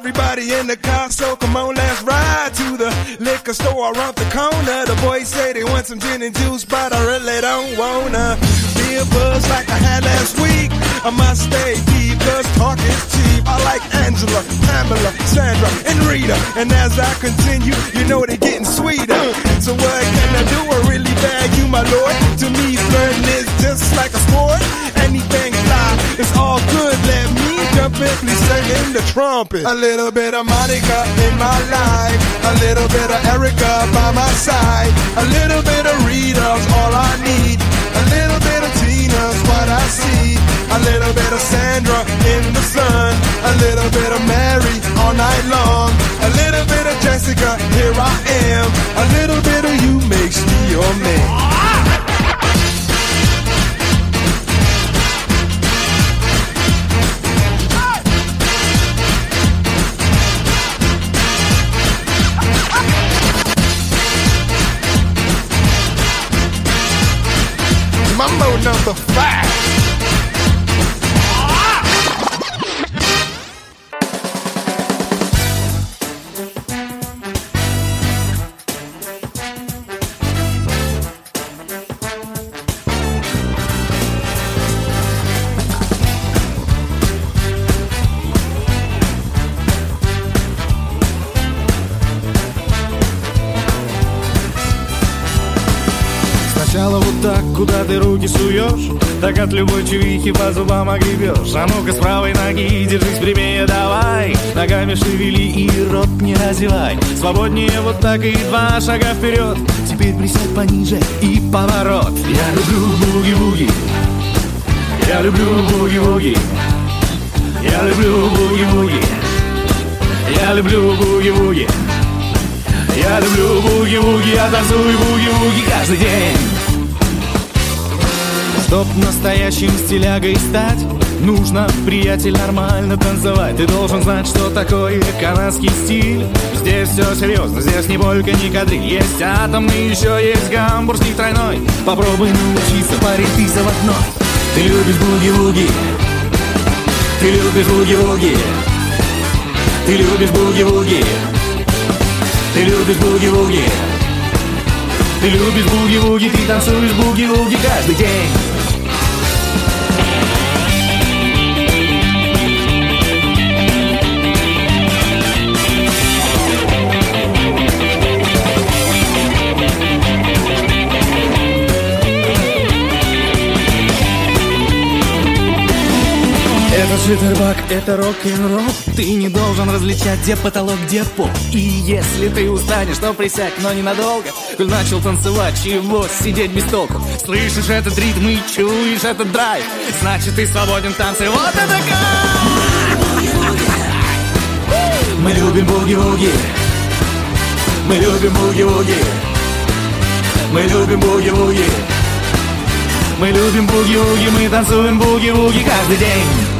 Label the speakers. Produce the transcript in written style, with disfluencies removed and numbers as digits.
Speaker 1: everybody in the car, so come on, let's ride to the liquor store around the corner. The boys say they want some gin and juice, but I really don't wanna be a buzz like I had last week. I must stay deep, cause talk is cheap. I like Angela, Pamela, Sandra, and Rita. And as I continue, you know they're getting sweeter. So what can I do? I really bag you, my lord. To me, flirting is just like a sport. Anything fly, it's all good. Let me jump in, please sing in the trumpet. A little bit of Monica in my life, a little bit of Erica by my side, a little bit of Rita's all I need, a little bit of Tina's what I see, a little bit of Sandra in the sun, a little bit of Mary all night long, a little bit of Jessica, here I am, a little bit of you makes me your man. Mambo number 5.
Speaker 2: Сначала вот так, куда ты руки суешь, так от любой чувихи по зубам огребешь. А ну-ка с правой ноги держись прямее, давай, ногами шевели и рот не разевай. Свободнее вот так и 2 шага вперед. Теперь присядь пониже и поворот. Я люблю буги-буги, я люблю буги-буги, я люблю буги-буги, я люблю буги-буги, я люблю буги-буги, я танцую буги-буги каждый день. Чтоб настоящим стилягой стать, нужно, приятель, нормально танцевать. Ты должен знать, что такое канадский стиль. Здесь все серьезно, здесь ни полька, ни кадриль. Есть атомный, еще есть гамбургский тройной. Попробуй научиться, парень, ты заводной. Ты любишь буги-буги, ты любишь буги-буги, ты любишь буги-буги, ты любишь буги-буги, ты любишь буги-буги, ты танцуешь буги-буги каждый день. Это життербак, это рок-н-ролл. Ты не должен различать, где потолок, где пол. И если ты устанешь, то присядь, но ненадолго. Коль начал танцевать, чего сидеть без толку? Слышишь этот ритм и чуешь этот драйв, значит ты свободен в танце, вот это кайф! Мы любим буги-буги, мы любим буги-буги, мы любим буги-буги, мы любим буги-буги, мы танцуем буги-буги каждый день.